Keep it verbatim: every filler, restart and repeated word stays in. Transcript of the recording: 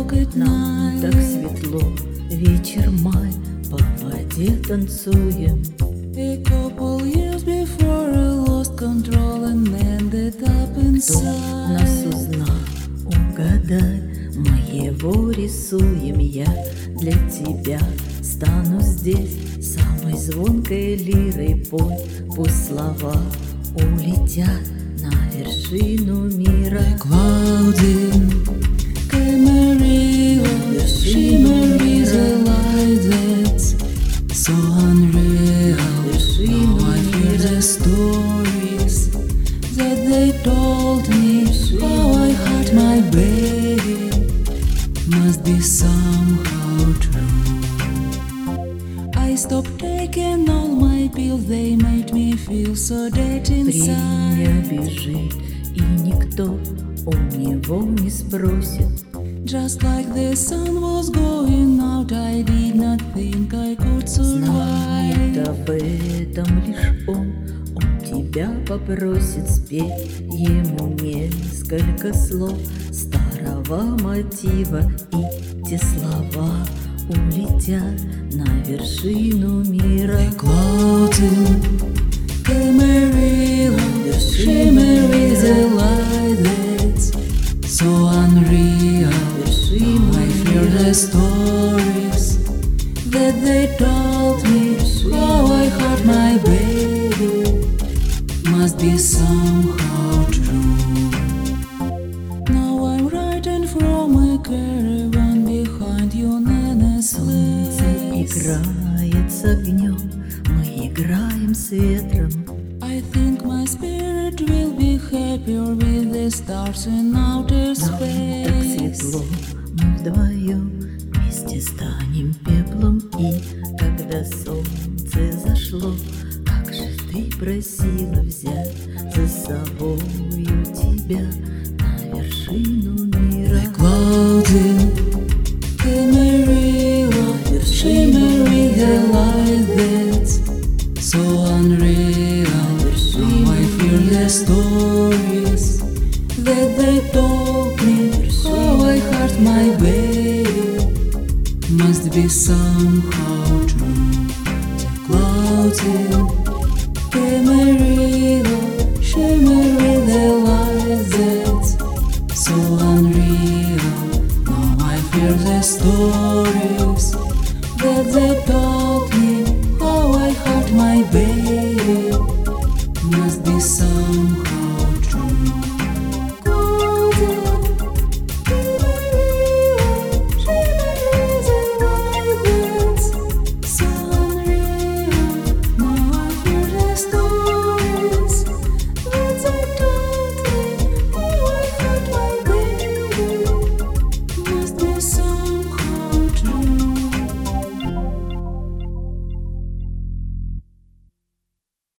o'clock at Нам так night. светло, вечер май, по воде танцуем. A couple years before I lost control and ended up Кто нас inside. узнал, угадай, мы его рисуем. Я для тебя стану здесь самой звонкой лирой. Пой, пусть слова улетят на вершину мира. Clouding, Camarilla, shimmer is a light that's so unreal. Now I hear the stories that they told me. How I hurt my baby must be somehow true. I stopped taking all my pills, they made me feel so dead Время inside. бежит, и никто у него не спросит. Just like the sun was going out, I did not think I could Знает survive. об этом лишь он. Он тебя попросит спеть ему несколько слов старого мотива, и те слова улетят на вершину мира. Clouding, Camarilla, the shimmer is a light that's so unreal. Now I hear the stories that they told me. How I hurt my baby must be somehow true. Now I'm riding from a caravan behind unanimous Солнце place. играет с огнем, мы играем с ветром. I think my spirit will be happier with the stars in outer Нам так space. светло, мы вдвоем вместе станем пеплом. И когда солнце зашло, как же ты просила взять за собою тебя на вершину мира. Clouding, Camarilla, shimmer is a light that's so unreal. Now I hear the stories that they told me. How I hurt my baby must be somehow true. Clouding, Camarilla, shimmer